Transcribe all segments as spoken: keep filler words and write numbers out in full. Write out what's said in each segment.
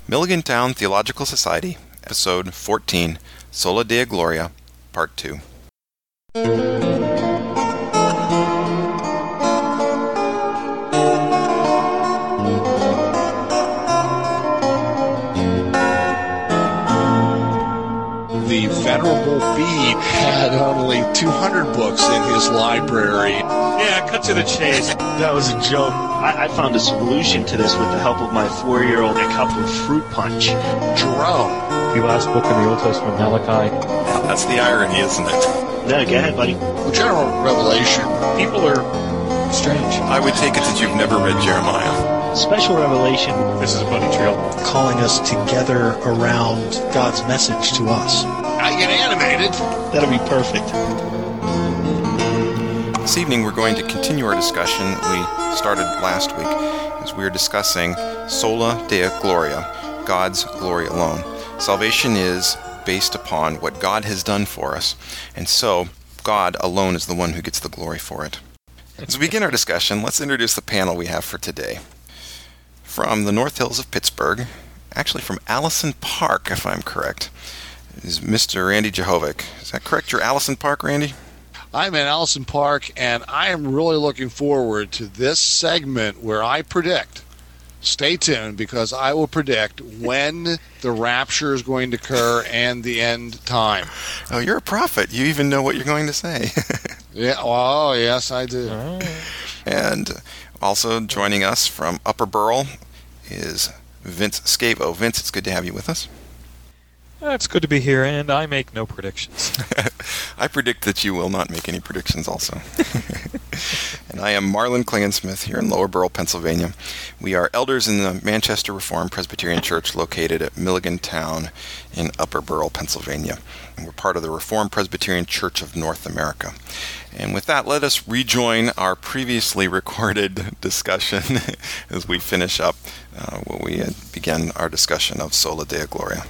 Milligan Town Theological Society, Episode fourteen, Sola Dea Gloria, Part two. The Venerable Bede had only two hundred books in his library. Yeah, cut to the chase. That was a joke. I, I found a solution to this with the help of my four-year-old a cup of fruit punch. Jerome. The last book in the Old Testament, Malachi. That's the irony, isn't it? No, go ahead, buddy. The general revelation. People are strange. I would take it that you've never read Jeremiah. Special revelation. This is a bunny trail. Calling us together around God's message to us. I get animated. That'll be perfect. This evening we're going to continue our discussion we started last week as we were discussing Sola Dea Gloria, God's glory alone. Salvation is based upon what God has done for us, and so God alone is the one who gets the glory for it. As we begin our discussion, let's introduce the panel we have for today. From the North Hills of Pittsburgh, actually from Allison Park, if I'm correct, is Mister Randy Jehovic. Is that correct? You're Allison Park, Randy? I'm in Allison Park, and I am really looking forward to this segment where I predict. Stay tuned, because I will predict when the rapture is going to occur and the end time. Oh, you're a prophet. You even know what you're going to say. Yeah. Oh, yes, I do. Oh. And also joining us from Upper Burl is Vince Scavo. Vince, it's good to have you with us. It's good to be here, and I make no predictions. I predict that you will not make any predictions also. And I am Marlon Klingensmith here in Lower Burl, Pennsylvania. We are elders in the Manchester Reformed Presbyterian Church located at Milligan Town in Upper Burl, Pennsylvania. And we're part of the Reformed Presbyterian Church of North America. And with that, let us rejoin our previously recorded discussion as we finish up uh, what we had began our discussion of Sola Dea Gloria.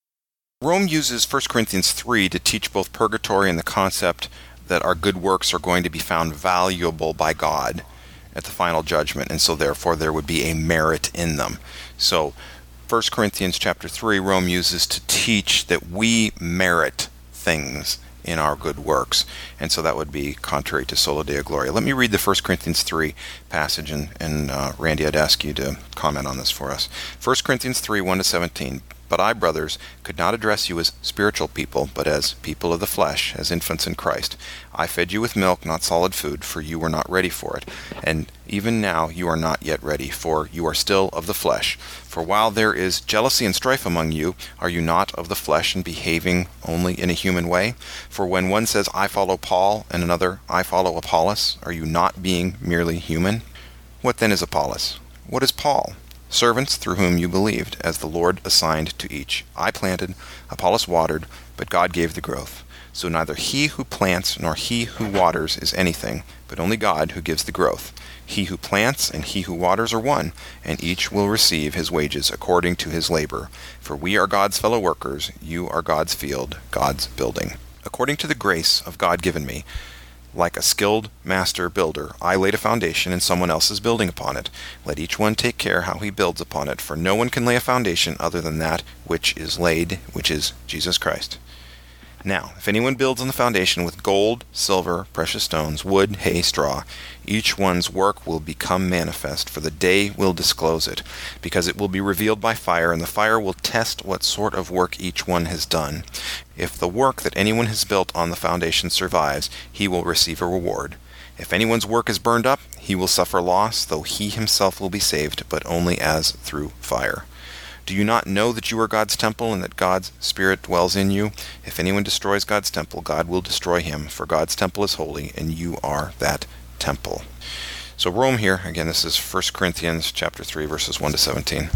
Rome uses First Corinthians three to teach both purgatory and the concept that our good works are going to be found valuable by God at the final judgment, and so therefore there would be a merit in them. So First Corinthians chapter three, Rome uses to teach that we merit things in our good works, and so that would be contrary to Sola Dea Gloria. Let me read the First Corinthians three passage, and, and uh, Randy, I'd ask you to comment on this for us. First Corinthians three, one to seventeen. But I, brothers, could not address you as spiritual people, but as people of the flesh, as infants in Christ. I fed you with milk, not solid food, for you were not ready for it. And even now you are not yet ready, for you are still of the flesh. For while there is jealousy and strife among you, are you not of the flesh and behaving only in a human way? For when one says, I follow Paul, and another, I follow Apollos, are you not being merely human? What then is Apollos? What is Paul? Servants through whom you believed, as the Lord assigned to each. I planted, Apollos watered, but God gave the growth. So neither he who plants nor he who waters is anything, but only God who gives the growth. He who plants and he who waters are one, and each will receive his wages according to his labor. For we are God's fellow workers, you are God's field, God's building. According to the grace of God given me, like a skilled master builder, I laid a foundation and someone else is building upon it. Let each one take care how he builds upon it, for no one can lay a foundation other than that which is laid, which is Jesus Christ. Now, if anyone builds on the foundation with gold, silver, precious stones, wood, hay, straw, each one's work will become manifest, for the day will disclose it, because it will be revealed by fire, and the fire will test what sort of work each one has done. If the work that anyone has built on the foundation survives, he will receive a reward. If anyone's work is burned up, he will suffer loss, though he himself will be saved, but only as through fire. Do you not know that you are God's temple and that God's Spirit dwells in you? If anyone destroys God's temple, God will destroy him, for God's temple is holy, and you are that temple. So Rome here, again, this is First Corinthians chapter three, verses one to seventeen.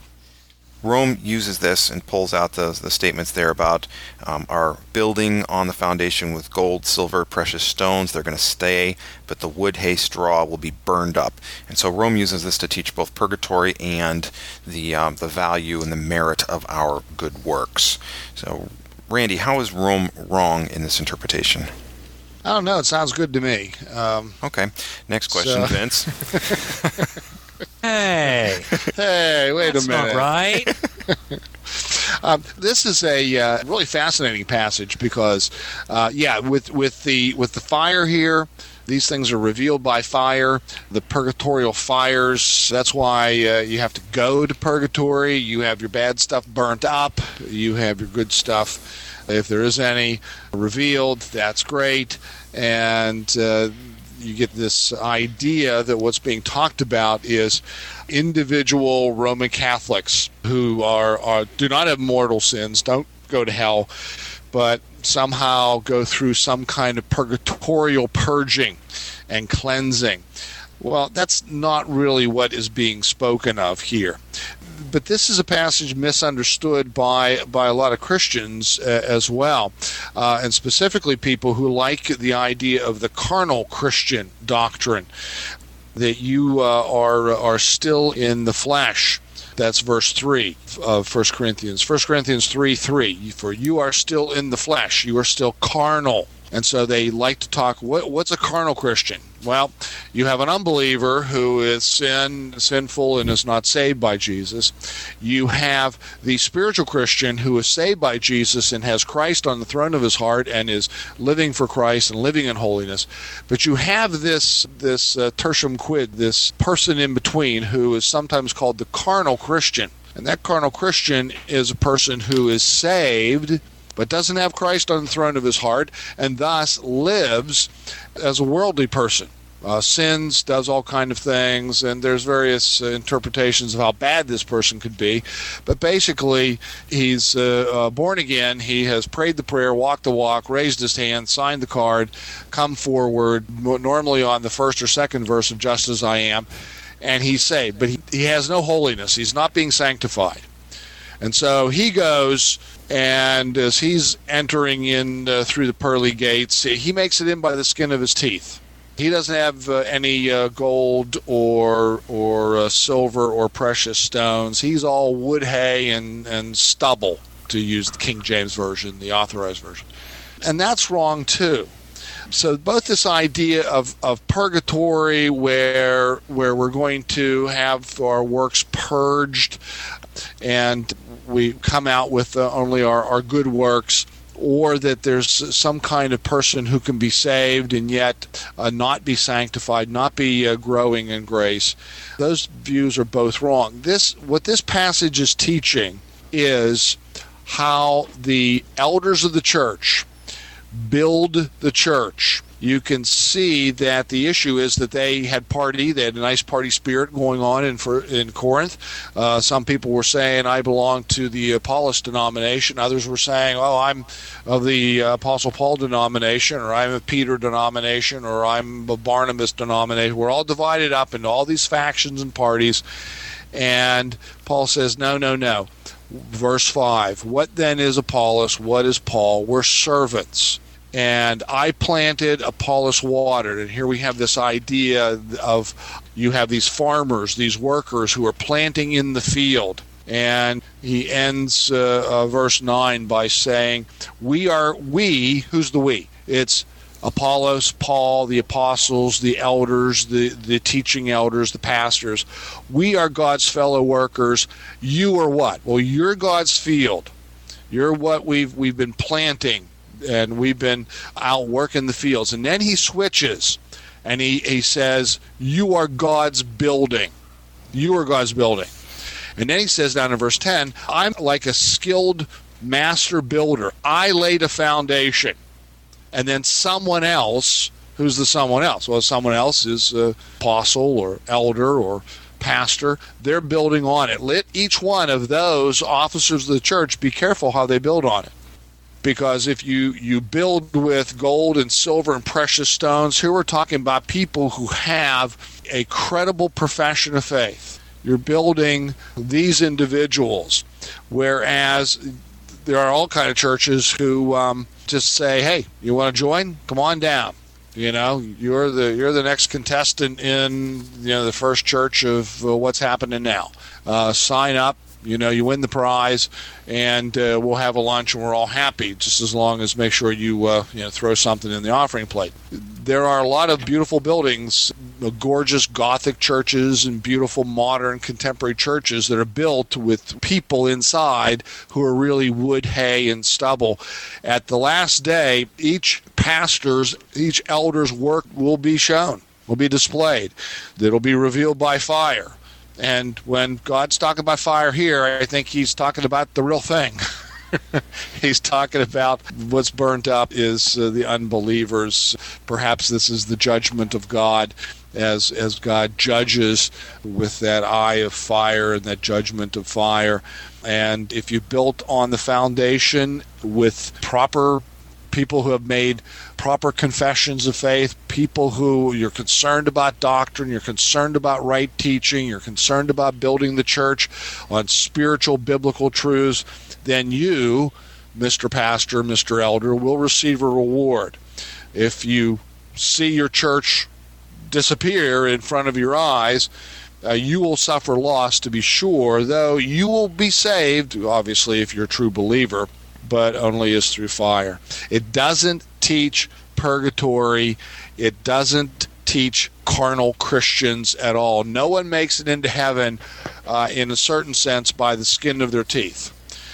Rome uses this and pulls out the, the statements there about um, our building on the foundation with gold, silver, precious stones. They're going to stay, but the wood, hay, straw will be burned up. And so Rome uses this to teach both purgatory and the um, the value and the merit of our good works. So, Randy, how is Rome wrong in this interpretation? I don't know. It sounds good to me. Um, okay. Next question, so. Vince. Hey, Hey, wait that's a minute. not right. Um, this is a uh, really fascinating passage because, uh, yeah, with with the with the fire here, these things are revealed by fire. The purgatorial fires. That's why uh, you have to go to purgatory. You have your bad stuff burnt up. You have your good stuff, if there is any, revealed. That's great, and uh, you get this idea that what's being talked about is individual Roman Catholics who are, are do not have mortal sins, don't go to hell, but somehow go through some kind of purgatorial purging and cleansing. Well, that's not really what is being spoken of here. But this is a passage misunderstood by by a lot of Christians uh, as well, uh, and specifically people who like the idea of the carnal Christian doctrine, that you uh, are are still in the flesh. That's verse three of First Corinthians. First Corinthians three three. For you are still in the flesh. You are still carnal. And so they like to talk, what, what's a carnal Christian? Well, you have an unbeliever who is sin, sinful and is not saved by Jesus. You have the spiritual Christian who is saved by Jesus and has Christ on the throne of his heart and is living for Christ and living in holiness. But you have this, this uh, tertium quid, this person in between who is sometimes called the carnal Christian. And that carnal Christian is a person who is saved but doesn't have Christ on the throne of his heart, and thus lives as a worldly person. Uh, sins, does all kind of things, and there's various uh, interpretations of how bad this person could be. But basically, he's uh, uh, born again, he has prayed the prayer, walked the walk, raised his hand, signed the card, come forward, normally on the first or second verse of Just As I Am, and he's saved. But he, he has no holiness. He's not being sanctified. And so he goes, and as he's entering in uh, through the pearly gates, he makes it in by the skin of his teeth. He doesn't have uh, any uh, gold or or uh, silver or precious stones. He's all wood, hay, and, and stubble, to use the King James Version, the Authorized Version. And that's wrong, too. So both this idea of, of purgatory, where where we're going to have our works purged, and we come out with uh, only our, our good works, or that there's some kind of person who can be saved and yet uh, not be sanctified, not be uh, growing in grace. Those views are both wrong. This, what this passage is teaching is how the elders of the church build the church. You can see that the issue is that they had party, they had a nice party spirit going on in for, in Corinth. Uh, some people were saying, I belong to the Apollos denomination. Others were saying, oh, I'm of the uh, Apostle Paul denomination, or I'm a Peter denomination, or I'm a Barnabas denomination. We're all divided up into all these factions and parties. And Paul says, no, no, no. Verse five, what then is Apollos? What is Paul? We're servants. And I planted, Apollos watered. And here we have this idea of you have these farmers, these workers who are planting in the field. And he ends uh, uh, verse nine by saying, we are, we, who's the we? It's Apollos, Paul, the apostles, the elders, the, the teaching elders, the pastors. We are God's fellow workers. You are what? Well, you're God's field. You're what we've we've been planting, and we've been out working the fields. And then he switches, and he, he says, you are God's building. You are God's building. And then he says down in verse ten, I'm like a skilled master builder. I laid a foundation. And then someone else, who's the someone else? Well, someone else is uh, apostle or elder or pastor. They're building on it. Let each one of those officers of the church be careful how they build on it. Because if you, you build with gold and silver and precious stones, here we're talking about people who have a credible profession of faith. You're building these individuals, whereas there are all kind of churches who um, just say, "Hey, you want to join? Come on down. You know, you're the you're the next contestant in you know the first church of uh, what's happening now. Uh, sign up, You know, you win the prize, and uh, we'll have a lunch, and we're all happy, just as long as make sure you, uh, you know, throw something in the offering plate. There are a lot of beautiful buildings, gorgeous Gothic churches and beautiful modern contemporary churches that are built with people inside who are really wood, hay, and stubble. At the last day, each pastor's, each elder's work will be shown, will be displayed. It'll be revealed by fire. And when God's talking about fire here, I think he's talking about the real thing. He's talking about what's burnt up is uh, the unbelievers. Perhaps this is the judgment of God as as God judges with that eye of fire and that judgment of fire. And if you built on the foundation with proper people who have made proper confessions of faith, people who you're concerned about doctrine, you're concerned about right teaching, you're concerned about building the church on spiritual biblical truths, then you, Mister Pastor, Mister Elder, will receive a reward. If you see your church disappear in front of your eyes, uh, you will suffer loss, to be sure, though you will be saved, obviously, if you're a true believer, but only as through fire. It doesn't teach purgatory. It doesn't teach carnal Christians at all. No one makes it into heaven, uh, in a certain sense, by the skin of their teeth.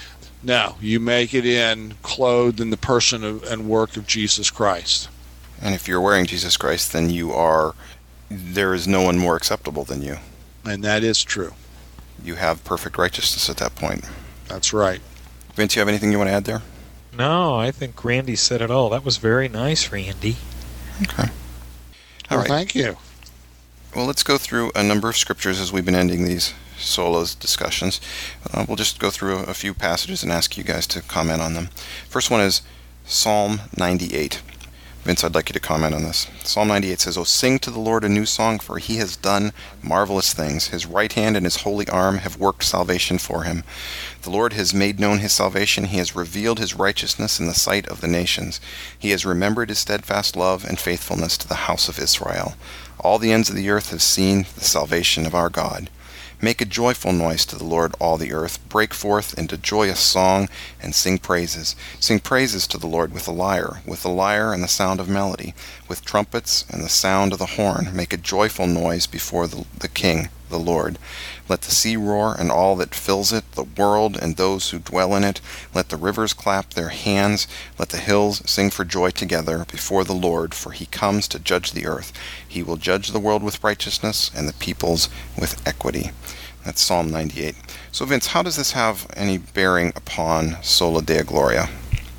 No, you make it in clothed in the person of, and work of Jesus Christ. And if you're wearing Jesus Christ, then you are, there is no one more acceptable than you. And that is true. You have perfect righteousness at that point. That's right. Vince, you have anything you want to add there? No, I think Randy said it all. That was very nice, Randy. Okay. All well, right. Thank you. Well, let's go through a number of scriptures as we've been ending these solas discussions. Uh, we'll just go through a, a few passages and ask you guys to comment on them. First one is Psalm ninety-eight. Vince, I'd like you to comment on this. Psalm ninety-eight says, "O sing to the Lord a new song, for he has done marvelous things. His right hand and his holy arm have worked salvation for him. The Lord has made known his salvation. He has revealed his righteousness in the sight of the nations. He has remembered his steadfast love and faithfulness to the house of Israel. All the ends of the earth have seen the salvation of our God. Make a joyful noise to the Lord, all the earth. Break forth into joyous song and sing praises. Sing praises to the Lord with a lyre, with the lyre and the sound of melody, with trumpets and the sound of the horn. Make a joyful noise before the, the King, the Lord. Let the sea roar and all that fills it, the world and those who dwell in it. Let the rivers clap their hands. Let the hills sing for joy together before the Lord, for he comes to judge the earth. He will judge the world with righteousness and the peoples with equity." That's Psalm ninety-eight. So Vince, how does this have any bearing upon Sola Deo Gloria?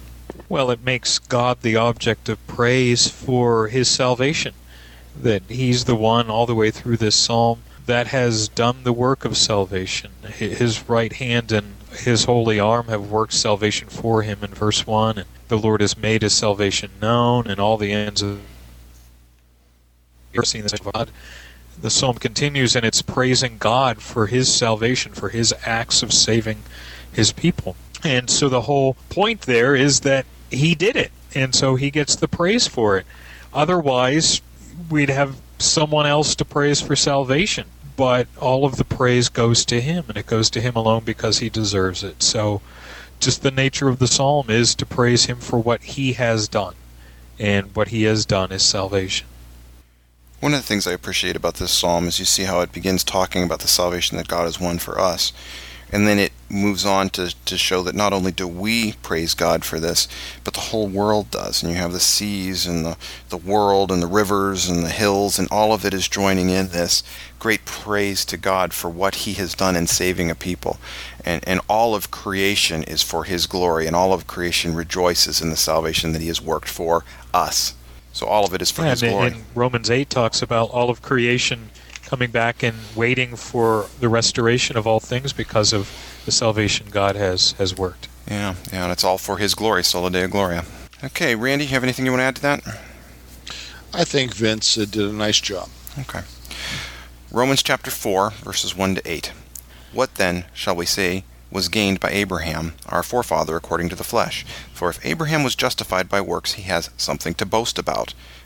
Well, it makes God the object of praise for his salvation. That he's the one all the way through this psalm that has done the work of salvation. His right hand and his holy arm have worked salvation for him in verse one, and the Lord has made his salvation known, and all the ends of the earth seen the God. The psalm continues, and it's praising God for his salvation, for his acts of saving his people. And so the whole point there is that he did it, and so he gets the praise for it. Otherwise, we'd have someone else to praise for salvation. But all of the praise goes to him, and it goes to him alone because he deserves it. So just the nature of the psalm is to praise him for what he has done. And what he has done is salvation. One of the things I appreciate about this psalm is you see how it begins talking about the salvation that God has won for us. And then it moves on to, to show that not only do we praise God for this, but the whole world does. And you have the seas and the, the world and the rivers and the hills, and all of it is joining in this great praise to God for what he has done in saving a people. And, and all of creation is for his glory, and all of creation rejoices in the salvation that he has worked for us. So all of it is for yeah, his and, glory. And Romans eight talks about all of creation coming back and waiting for the restoration of all things because of the salvation God has, has worked. Yeah, yeah, and it's all for his glory, Sola Deo Gloria. Okay, Randy, you have anything you want to add to that? I think Vince uh, did a nice job. Okay. Romans chapter four, verses one to eight. "What then shall we say was gained by Abraham, our forefather according to the flesh? For if Abraham was justified by works, he has something to boast about,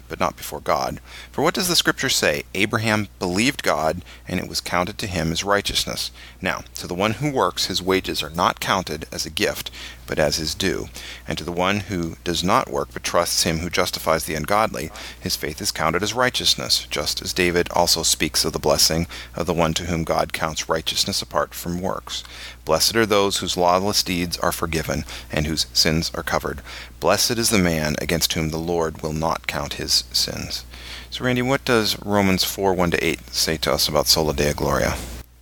but not before God. For what does the Scripture say? Abraham believed God, and it was counted to him as righteousness. Now, to the one who works, his wages are not counted as a gift, but as his due. And to the one who does not work, but trusts him who justifies the ungodly, his faith is counted as righteousness, just as David also speaks of the blessing of the one to whom God counts righteousness apart from works. Blessed are those whose lawless deeds are forgiven, and whose sins are covered. Blessed is the man against whom the Lord will not count his sins. So, Randy, what does Romans four, one to eight say to us about Sola Deo Gloria?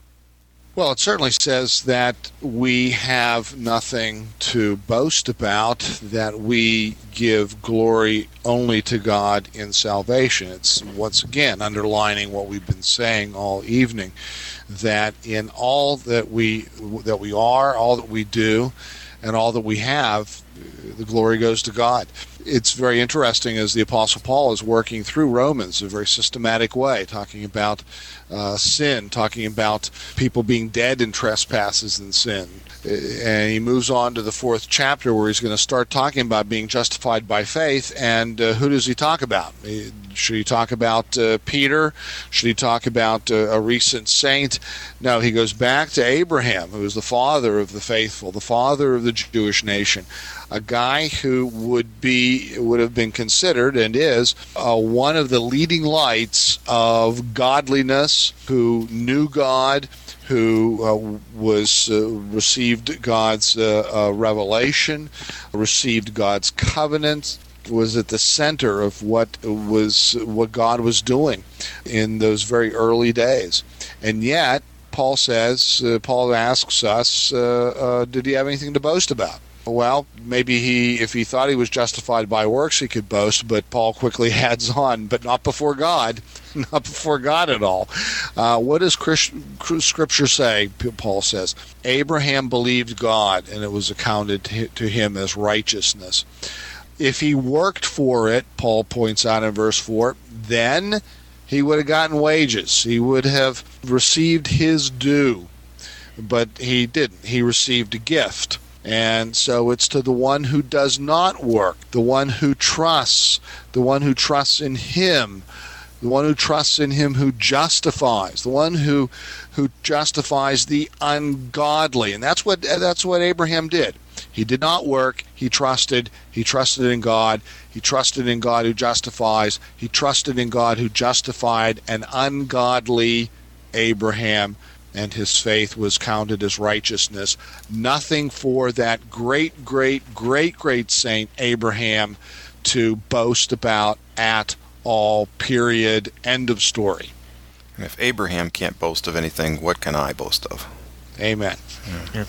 Well, it certainly says that we have nothing to boast about, that we give glory only to God in salvation. It's once again underlining what we've been saying all evening, that in all that we that we are, all that we do, and all that we have, the glory goes to God. It's very interesting as the Apostle Paul is working through Romans in a very systematic way, talking about uh, sin, talking about people being dead in trespasses and sin. And he moves on to the fourth chapter where he's going to start talking about being justified by faith. And uh, who does he talk about? Should he talk about uh, Peter? Should he talk about uh, a recent saint? No, he goes back to Abraham, who is the father of the faithful, the father of the Jewish nation, a guy who would be would have been considered and is uh, one of the leading lights of godliness, who knew God, who uh, was uh, received God's uh, uh, revelation, received God's covenant, was at the center of what was what God was doing in those very early days. And yet, Paul says, uh, Paul asks us, uh, uh, did he have anything to boast about? Well, maybe he, if he thought he was justified by works, he could boast, but Paul quickly adds on, but not before God, not before God at all. Uh, what does Christ, Scripture say? Paul says, Abraham believed God, and it was accounted to, to him as righteousness. If he worked for it, Paul points out in verse four, then he would have gotten wages. He would have received his due, but he didn't. He received a gift. And so it's to the one who does not work, the one who trusts, the one who trusts in him, the one who trusts in him who justifies, the one who who justifies the ungodly. And that's what that's what Abraham did. He did not work, he trusted, he trusted in God, he trusted in God who justifies, he trusted in God who justified an ungodly Abraham, and his faith was counted as righteousness. Nothing for that great, great, great, great saint Abraham to boast about at all, period, end of story. And if Abraham can't boast of anything, what can I boast of? Amen. Yeah. Yeah.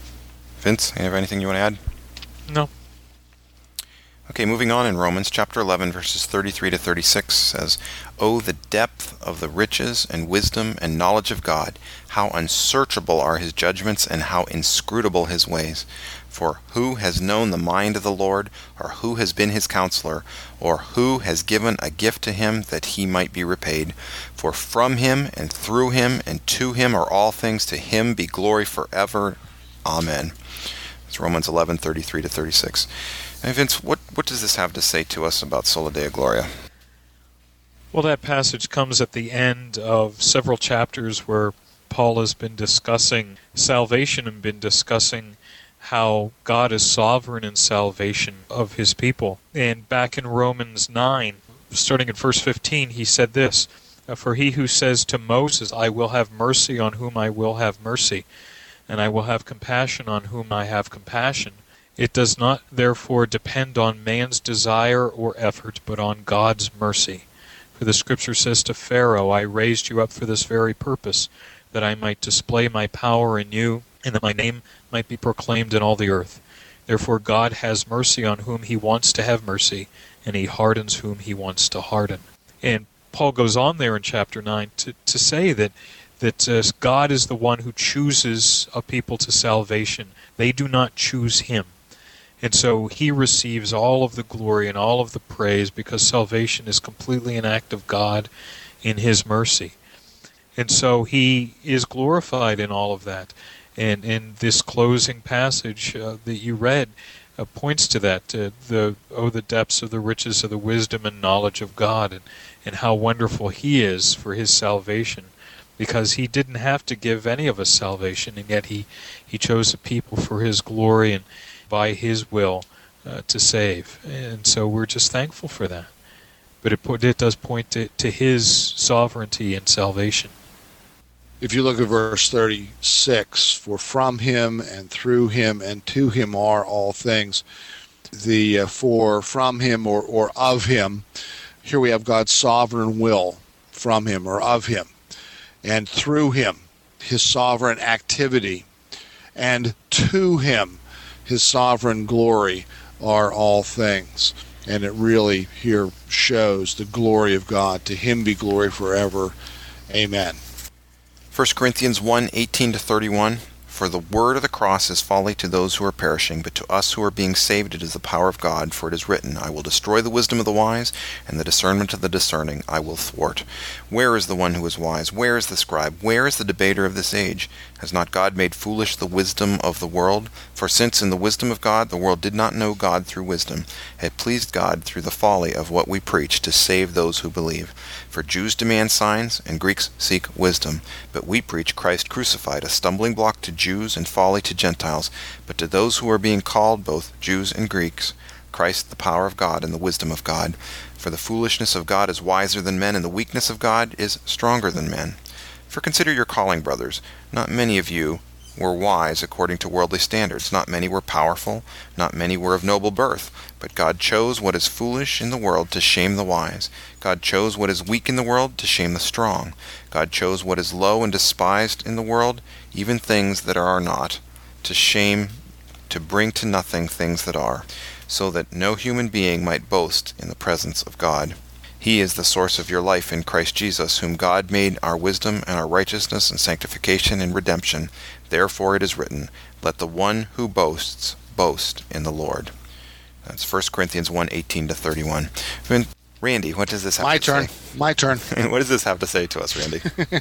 Vince, you have anything you want to add? No. Okay, moving on in Romans chapter eleven, verses thirty-three to thirty-six says, "Oh, the depth of the riches and wisdom and knowledge of God! How unsearchable are his judgments and how inscrutable his ways! For who has known the mind of the Lord, or who has been his counselor, or who has given a gift to him that he might be repaid? For from him and through him and to him are all things, to him be glory forever. Amen." It's Romans eleven, thirty-three to thirty-six. And Vince, what, what does this have to say to us about Sola Deo Gloria? Well, that passage comes at the end of several chapters where Paul has been discussing salvation and been discussing how God is sovereign in salvation of his people. And back in Romans nine, starting at verse fifteen, he said this, "For he who says to Moses, I will have mercy on whom I will have mercy, and I will have compassion on whom I have compassion, it does not therefore depend on man's desire or effort, but on God's mercy. For the Scripture says to Pharaoh, I raised you up for this very purpose, that I might display my power in you, and that my name might be proclaimed in all the earth. Therefore God has mercy on whom he wants to have mercy, and he hardens whom he wants to harden." And Paul goes on there in chapter nine to, to say that that uh, God is the one who chooses a people to salvation. They do not choose him. And so he receives all of the glory and all of the praise because salvation is completely an act of God in his mercy. And so he is glorified in all of that. And in this closing passage uh, that you read, uh, points to that, uh, the oh, the depths of the riches of the wisdom and knowledge of God, and, and how wonderful He is for His salvation, because He didn't have to give any of us salvation, and yet He, he chose a people for His glory and by His will uh, to save. And so we're just thankful for that. But it, po- it does point to, to His sovereignty and salvation. If you look at verse thirty-six, for from Him and through Him and to Him are all things. The uh, for, from Him, or, or of Him, here we have God's sovereign will from Him or of Him. And through Him, His sovereign activity. And to Him, His sovereign glory are all things. And it really here shows the glory of God. To Him be glory forever. Amen. First Corinthians one, eighteen to thirty-one. For the word of the cross is folly to those who are perishing, but to us who are being saved it is the power of God. For it is written, I will destroy the wisdom of the wise, and the discernment of the discerning I will thwart. Where is the one who is wise? Where is the scribe? Where is the debater of this age? Has not God made foolish the wisdom of the world? For since in the wisdom of God the world did not know God through wisdom, it pleased God through the folly of what we preach to save those who believe. For Jews demand signs, and Greeks seek wisdom. But we preach Christ crucified, a stumbling block to Jews and folly to Gentiles. But to those who are being called, both Jews and Greeks, Christ the power of God and the wisdom of God. For the foolishness of God is wiser than men, and the weakness of God is stronger than men. For consider your calling, brothers. Not many of you were wise according to worldly standards. Not many were powerful. Not many were of noble birth. But God chose what is foolish in the world to shame the wise. God chose what is weak in the world to shame the strong. God chose what is low and despised in the world, even things that are not, to shame, to bring to nothing things that are, so that no human being might boast in the presence of God. He is the source of your life in Christ Jesus, whom God made our wisdom and our righteousness and sanctification and redemption. Therefore it is written, let the one who boasts boast in the Lord. That's First Corinthians one, eighteen to thirty-one. I mean, Randy, what does this have My to turn. say? My turn. What does this have to say to us, Randy?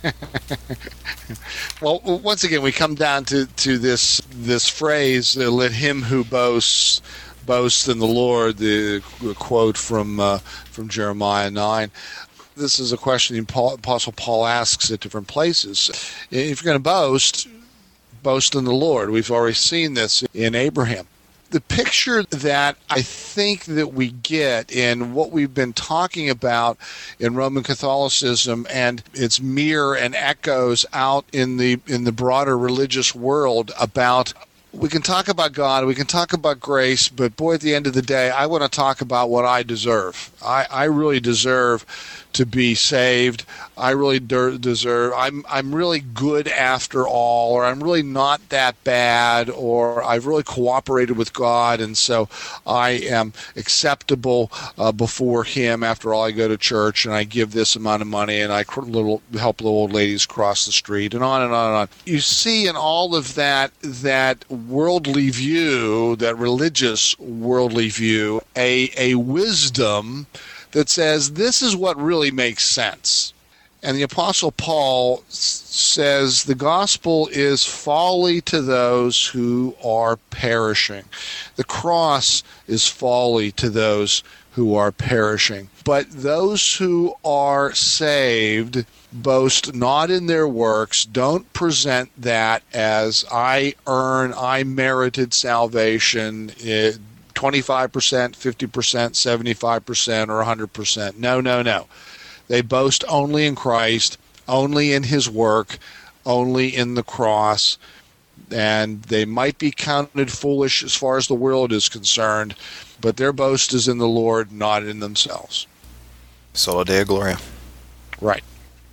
Well, once again, we come down to, to this this phrase, uh, let him who boasts boast in the Lord, the, the quote from uh, from Jeremiah nine. This is a question the Apostle Paul asks at different places. If you're going to boast, boast in the Lord. We've already seen this in Abraham. The picture that I think that we get in what we've been talking about in Roman Catholicism and its mirror and echoes out in the in the broader religious world about, we can talk about God, we can talk about grace, but boy, at the end of the day, I want to talk about what I deserve. I, I really deserve to be saved. I really de- deserve, I'm I'm really good after all, or I'm really not that bad, or I've really cooperated with God, and so I am acceptable uh, before Him. After all, I go to church, and I give this amount of money, and I cr- little, help little old ladies cross the street, and on and on and on. You see in all of that, that worldly view, that religious worldly view, a, a wisdom that says this is what really makes sense. And the Apostle Paul s- says the gospel is folly to those who are perishing. The cross is folly to those who are perishing. But those who are saved boast not in their works, don't present that as I earn, I merited salvation, it, twenty-five percent, fifty percent, seventy-five percent, or one hundred percent. No, no, no. They boast only in Christ, only in His work, only in the cross, and they might be counted foolish as far as the world is concerned, but their boast is in the Lord, not in themselves. Sola Deo Gloria. Right.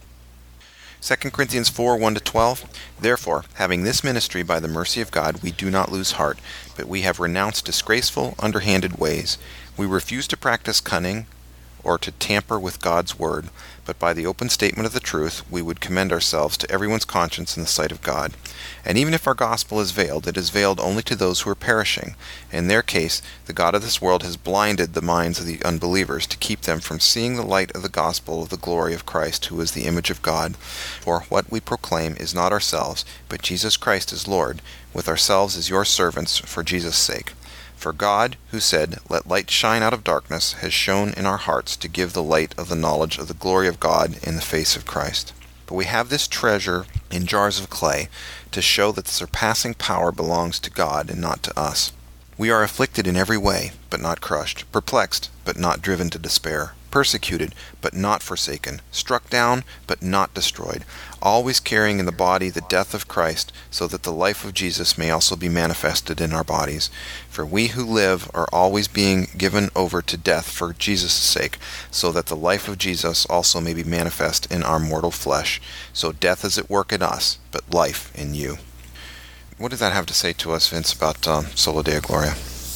Second Corinthians four, one to twelve. Therefore, having this ministry by the mercy of God, we do not lose heart, but we have renounced disgraceful, underhanded ways. We refuse to practice cunning or to tamper with God's word, but by the open statement of the truth, we would commend ourselves to everyone's conscience in the sight of God. And even if our gospel is veiled, it is veiled only to those who are perishing. In their case, the God of this world has blinded the minds of the unbelievers to keep them from seeing the light of the gospel of the glory of Christ, who is the image of God. For what we proclaim is not ourselves, but Jesus Christ is Lord, with ourselves as your servants for Jesus' sake. For God, who said, "Let light shine out of darkness," has shone in our hearts to give the light of the knowledge of the glory of God in the face of Christ. But we have this treasure in jars of clay to show that the surpassing power belongs to God and not to us. We are afflicted in every way, but not crushed, perplexed, but not driven to despair, persecuted, but not forsaken, struck down, but not destroyed, always carrying in the body the death of Christ, so that the life of Jesus may also be manifested in our bodies. For we who live are always being given over to death for Jesus' sake, so that the life of Jesus also may be manifest in our mortal flesh. So death is at work in us, but life in you. What does that have to say to us, Vince, about um, Sola Deo Gloria?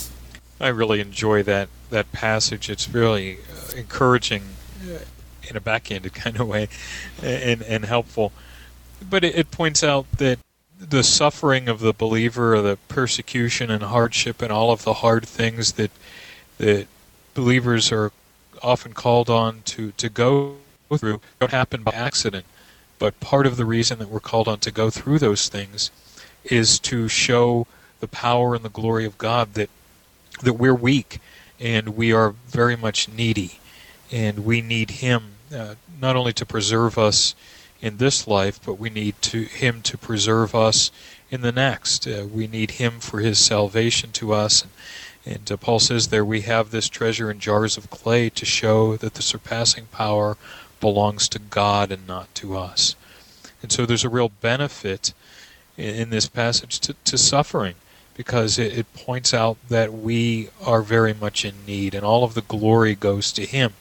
I really enjoy that, that passage. It's really uh, encouraging uh, in a backhanded kind of way and, and helpful. But it, it points out that the suffering of the believer, the persecution and hardship and all of the hard things that that believers are often called on to, to go through don't happen by accident. But part of the reason that we're called on to go through those things is to show the power and the glory of God, that that we're weak and we are very much needy, and we need Him uh, not only to preserve us in this life, but we need to Him to preserve us in the next. Uh, we need Him for His salvation to us. And, and uh, Paul says there, we have this treasure in jars of clay to show that the surpassing power belongs to God and not to us. And so there's a real benefit in, in this passage to, to suffering, because it, it points out that we are very much in need, and all of the glory goes to Him.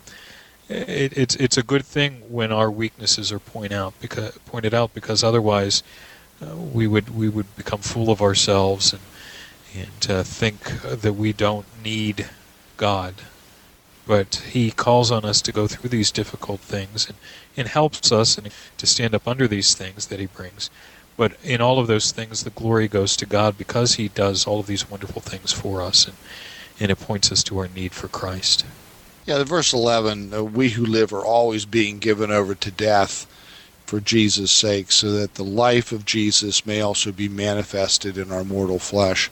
It, it's it's a good thing when our weaknesses are point out because, pointed out, because otherwise uh, we would we would become full of ourselves and and uh, think that we don't need God. But He calls on us to go through these difficult things and, and helps us and to stand up under these things that He brings. But in all of those things, the glory goes to God, because He does all of these wonderful things for us, and, and it points us to our need for Christ. Yeah, the verse eleven, uh, we who live are always being given over to death for Jesus' sake, so that the life of Jesus may also be manifested in our mortal flesh.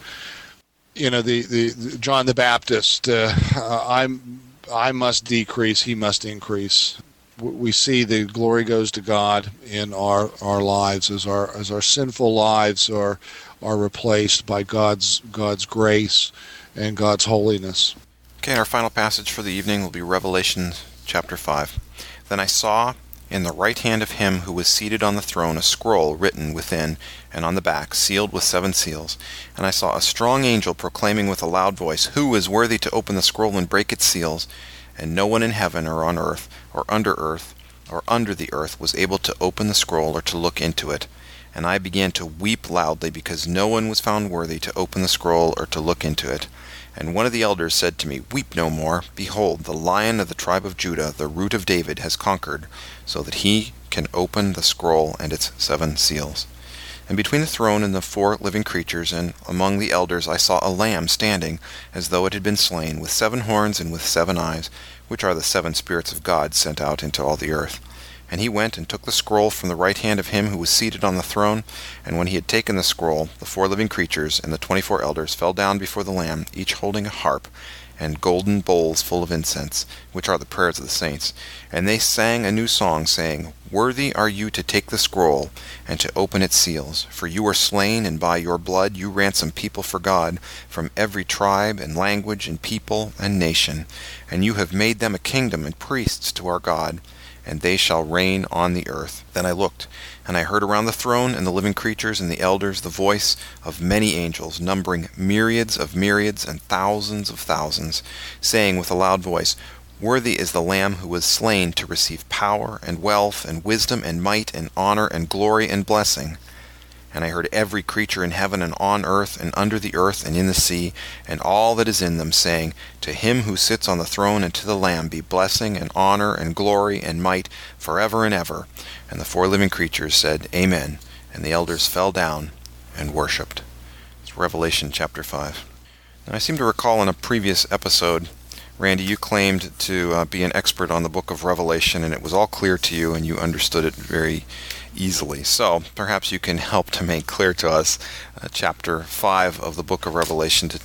You know, the, the, the John the Baptist, uh, uh, I'm, I must decrease, He must increase. We see the glory goes to God in our, our lives as our as our sinful lives are are replaced by God's God's grace and God's holiness. Okay, our final passage for the evening will be Revelation chapter five. Then I saw in the right hand of Him who was seated on the throne a scroll written within and on the back, sealed with seven seals. And I saw a strong angel proclaiming with a loud voice, "Who is worthy to open the scroll and break its seals?" And no one in heaven or on earth or under earth or under the earth was able to open the scroll or to look into it. And I began to weep loudly, because no one was found worthy to open the scroll or to look into it. And one of the elders said to me, "Weep no more. Behold, the Lion of the tribe of Judah, the Root of David, has conquered, so that He can open the scroll and its seven seals." And between the throne and the four living creatures, and among the elders, I saw a lamb standing, as though it had been slain, with seven horns and with seven eyes, which are the seven spirits of God sent out into all the earth. And he went and took the scroll from the right hand of Him who was seated on the throne. And when he had taken the scroll, the four living creatures and the twenty-four elders fell down before the Lamb, each holding a harp and golden bowls full of incense, which are the prayers of the saints. And they sang a new song, saying, "Worthy are you to take the scroll and to open its seals, for you were slain, and by your blood you ransomed people for God from every tribe and language and people and nation. And you have made them a kingdom and priests to our God, and they shall reign on the earth." Then I looked, and I heard around the throne and the living creatures and the elders the voice of many angels, numbering myriads of myriads and thousands of thousands, saying with a loud voice, "Worthy is the Lamb who was slain to receive power and wealth and wisdom and might and honor and glory and blessing." And I heard every creature in heaven and on earth and under the earth and in the sea, and all that is in them, saying, "To Him who sits on the throne and to the Lamb be blessing and honor and glory and might forever and ever." And the four living creatures said, "Amen." And the elders fell down and worshipped. It's Revelation chapter five. Now, I seem to recall in a previous episode, Randy, you claimed to uh, be an expert on the book of Revelation, and it was all clear to you, and you understood it very easily. So perhaps you can help to make clear to us uh, chapter five of the book of Revelation to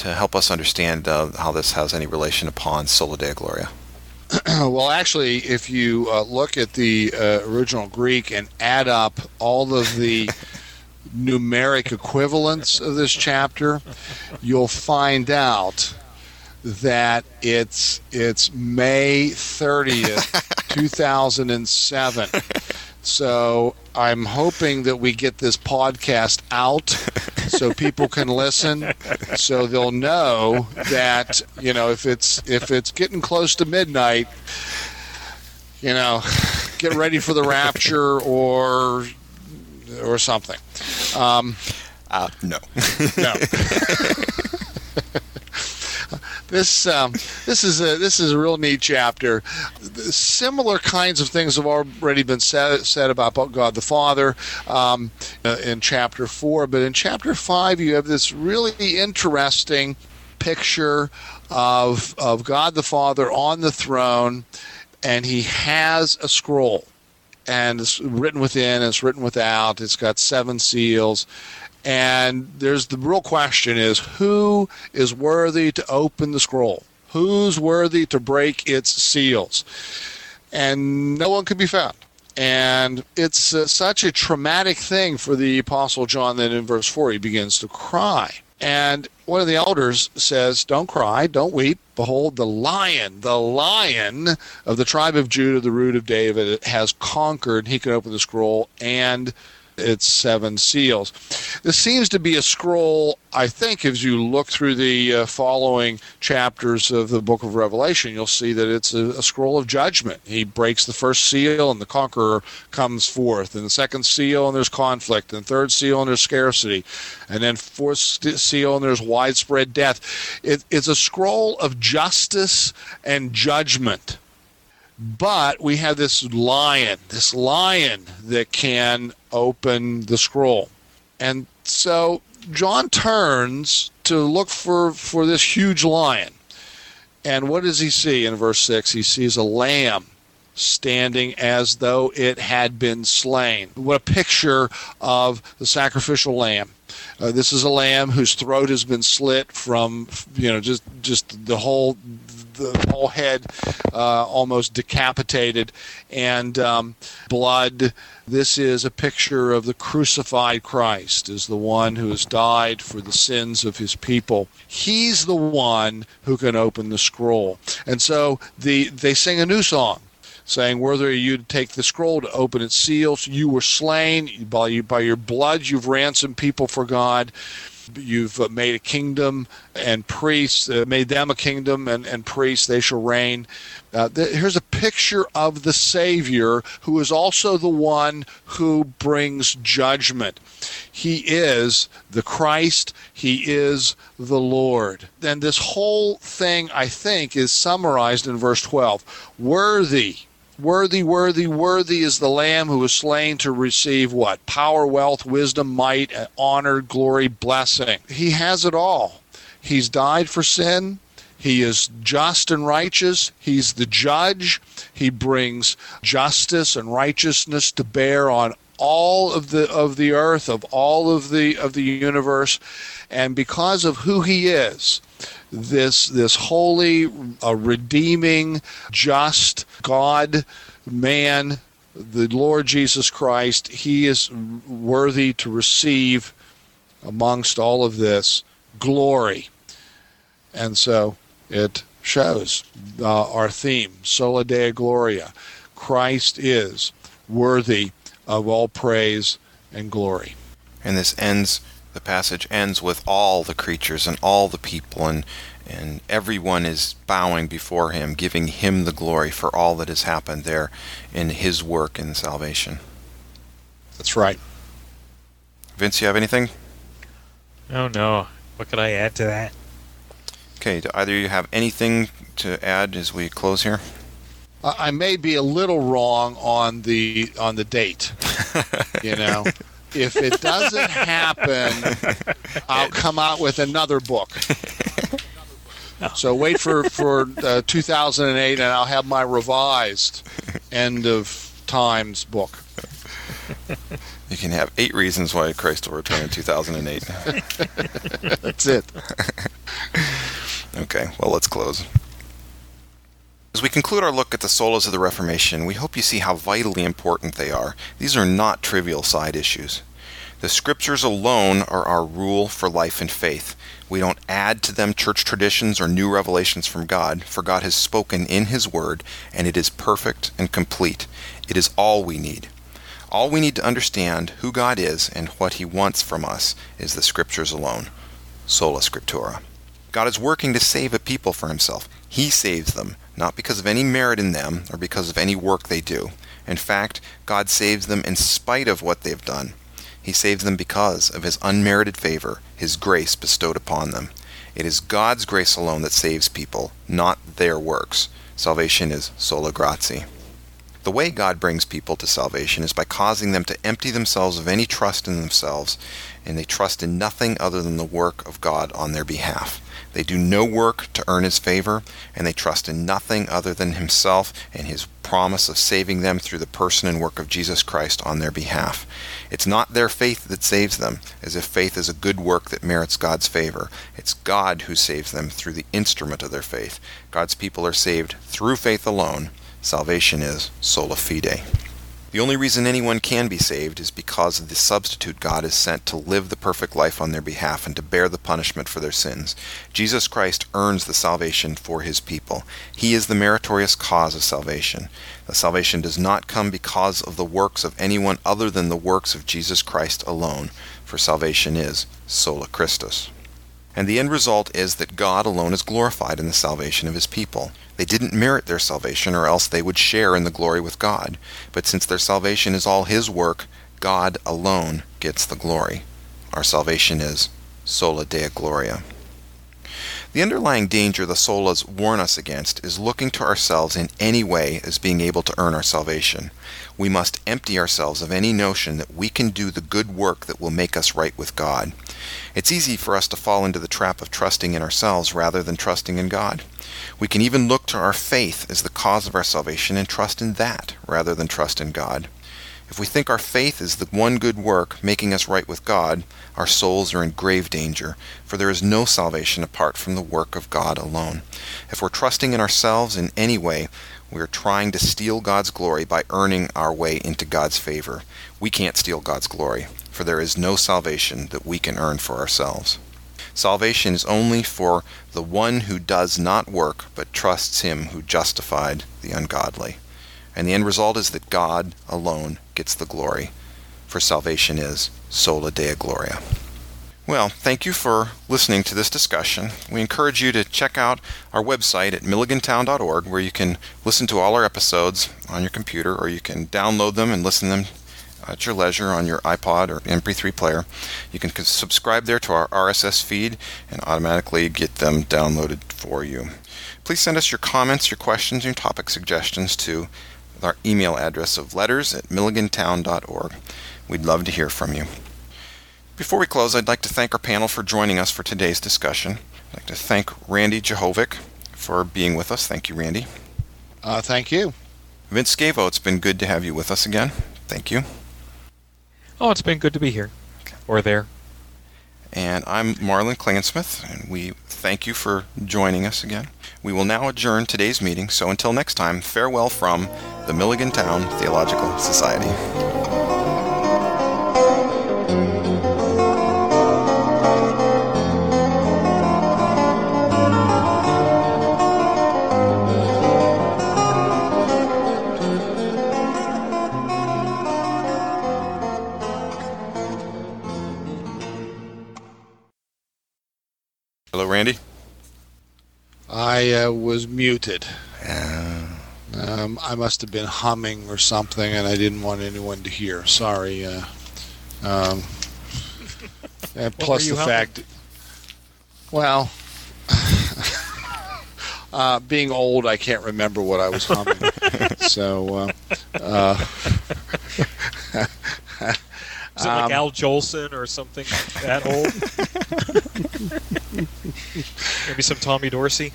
to help us understand uh, how this has any relation upon Sola Deo Gloria. Well, actually, if you uh, look at the uh, original Greek and add up all of the numeric equivalents of this chapter, you'll find out that it's it's May thirtieth, two thousand seven. So I'm hoping that we get this podcast out so people can listen, so they'll know that, you know, if it's if it's getting close to midnight, you know, get ready for the rapture or or something. Um, uh, no. no. This um, this is a this is a real neat chapter. Similar kinds of things have already been said, said about God the Father um, in chapter four, but in chapter five you have this really interesting picture of of God the Father on the throne, and he has a scroll, and it's written within, it's written without. It's got seven seals. And there's the real question is, who is worthy to open the scroll? Who's worthy to break its seals? And no one could be found. And it's uh, such a traumatic thing for the Apostle John that in verse four he begins to cry. And one of the elders says, don't cry, don't weep. Behold, the lion, the lion of the tribe of Judah, the root of David, has conquered. He can open the scroll and its seven seals. This seems to be a scroll, I think, as you look through the uh, following chapters of the book of Revelation, you'll see that it's a, a scroll of judgment. He breaks the first seal, and the conqueror comes forth. And the second seal, and there's conflict. And third seal, and there's scarcity. And then fourth seal, and there's widespread death. It, it's a scroll of justice and judgment. But we have this lion, this lion that can open the scroll. And so John turns to look for, for this huge lion. And what does he see in verse six? He sees a lamb standing as though it had been slain. What a picture of the sacrificial lamb. Uh, this is a lamb whose throat has been slit from, you know, just just the whole the whole head uh, almost decapitated, and um, blood. This is a picture of the crucified Christ as the one who has died for the sins of his people. He's the one who can open the scroll. And so the they sing a new song, saying, worthy are you to take the scroll, to open its seals. You were slain. By, you, by your blood you've ransomed people for God. You've uh, made a kingdom and priests, uh, made them a kingdom and, and priests. They shall reign. Uh, th- here's a picture of the Savior, who is also the one who brings judgment. He is the Christ. He is the Lord. And this whole thing, I think, is summarized in verse twelve. Worthy. Worthy, worthy, worthy is the Lamb who was slain to receive what? Power, wealth, wisdom, might, honor, glory, blessing. He has it all. He's died for sin. He is just and righteous. He's the judge. He brings justice and righteousness to bear on all of the of the earth, of all of the of the universe. And because of who he is, this this holy, uh, redeeming, just God, man, the Lord Jesus Christ, he is worthy to receive, amongst all of this, glory. And so it shows uh, our theme, Sola Deo Gloria. Christ is worthy of all praise and glory. And this ends, the passage ends with all the creatures and all the people, and and everyone is bowing before him, giving him the glory for all that has happened there in his work in salvation. That's right. Vince, you have anything? Oh, no. What could I add to that? Okay, do either of you have anything to add as we close here? I may be a little wrong on the on the date. You know, if it doesn't happen, I'll come out with another book. So wait for for uh, two thousand eight, and I'll have my revised End of Times book. You can have eight reasons why Christ will return in two thousand eight. That's it. Okay, well, let's close. As we conclude our look at the solas of the Reformation, we hope you see how vitally important they are. These are not trivial side issues. The Scriptures alone are our rule for life and faith. We don't add to them church traditions or new revelations from God, for God has spoken in His Word, and it is perfect and complete. It is all we need. All we need to understand who God is and what He wants from us is the Scriptures alone. Sola Scriptura. God is working to save a people for Himself. He saves them, not because of any merit in them or because of any work they do. In fact, God saves them in spite of what they've done. He saves them because of His unmerited favor, His grace bestowed upon them. It is God's grace alone that saves people, not their works. Salvation is sola gratia. The way God brings people to salvation is by causing them to empty themselves of any trust in themselves, and they trust in nothing other than the work of God on their behalf. They do no work to earn His favor, and they trust in nothing other than Himself and His promise of saving them through the person and work of Jesus Christ on their behalf. It's not their faith that saves them, as if faith is a good work that merits God's favor. It's God who saves them through the instrument of their faith. God's people are saved through faith alone. Salvation is sola fide. The only reason anyone can be saved is because of the substitute God has sent to live the perfect life on their behalf and to bear the punishment for their sins. Jesus Christ earns the salvation for His people. He is the meritorious cause of salvation. The salvation does not come because of the works of anyone other than the works of Jesus Christ alone, for salvation is sola Christus. And the end result is that God alone is glorified in the salvation of His people. They didn't merit their salvation, or else they would share in the glory with God. But since their salvation is all His work, God alone gets the glory. Our salvation is sola Deo Gloria. The underlying danger the solas warn us against is looking to ourselves in any way as being able to earn our salvation. We must empty ourselves of any notion that we can do the good work that will make us right with God. It's easy for us to fall into the trap of trusting in ourselves rather than trusting in God. We can even look to our faith as the cause of our salvation and trust in that rather than trust in God. If we think our faith is the one good work making us right with God, our souls are in grave danger, for there is no salvation apart from the work of God alone. If we're trusting in ourselves in any way, we are trying to steal God's glory by earning our way into God's favor. We can't steal God's glory, for there is no salvation that we can earn for ourselves. Salvation is only for the one who does not work, but trusts Him who justified the ungodly. And the end result is that God alone gets the glory, for salvation is sola Deo Gloria. Well, thank you for listening to this discussion. We encourage you to check out our website at milligan town dot org, where you can listen to all our episodes on your computer, or you can download them and listen to them at your leisure on your iPod or M P three player. You can subscribe there to our R S S feed and automatically get them downloaded for you. Please send us your comments, your questions, and topic suggestions to our email address of letters at milligan town dot org. We'd love to hear from you. Before we close, I'd like to thank our panel for joining us for today's discussion. I'd like to thank Randy Jehovic for being with us. Thank you, Randy. Uh, thank you. Vince Scavo, it's been good to have you with us again. Thank you. Oh, it's been good to be here. Or there. And I'm Marlon Klingensmith, and we thank you for joining us again. We will now adjourn today's meeting, so until next time, farewell from the Milligan Town Theological Society. Hello, Randy. I uh, was muted. Uh, Um, I must have been humming or something, and I didn't want anyone to hear. Sorry. Uh, um, and plus were you the humming? fact, well, uh, being old, I can't remember what I was humming. so, uh, uh, Is it like Um, Al Jolson or something that old? Maybe some Tommy Dorsey?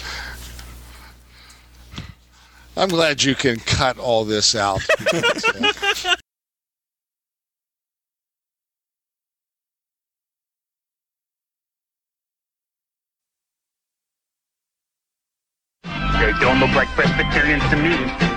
I'm glad you can cut all this out. Because, uh, They don't look like Presbyterians to me.